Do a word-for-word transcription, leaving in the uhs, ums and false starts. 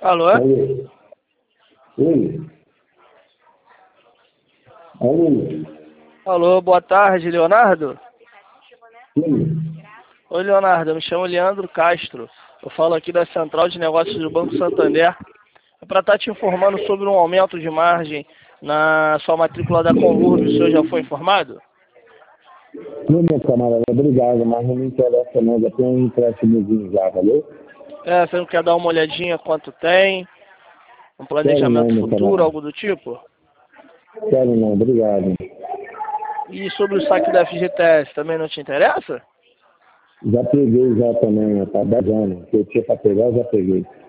Alô? Oi. Oi. Oi. Alô, boa tarde, Leonardo? Oi. Oi, Leonardo, eu me chamo Leandro Castro. Eu falo aqui da Central de Negócios do Banco Santander. É para estar te informando sobre um aumento de margem na sua matrícula da Conlurb. O senhor já foi informado? Oi, meu camarada, obrigado, mas não me interessa não, já tem um empréstimozinho já, valeu? É, você não quer dar uma olhadinha quanto tem? Um Quero não, planejamento meu futuro, camarada. algo do tipo? Quero não, obrigado. E sobre o saque da F G T S, também não te interessa? Já peguei já também, tá dez anos. O que eu tinha para pegar, eu já peguei.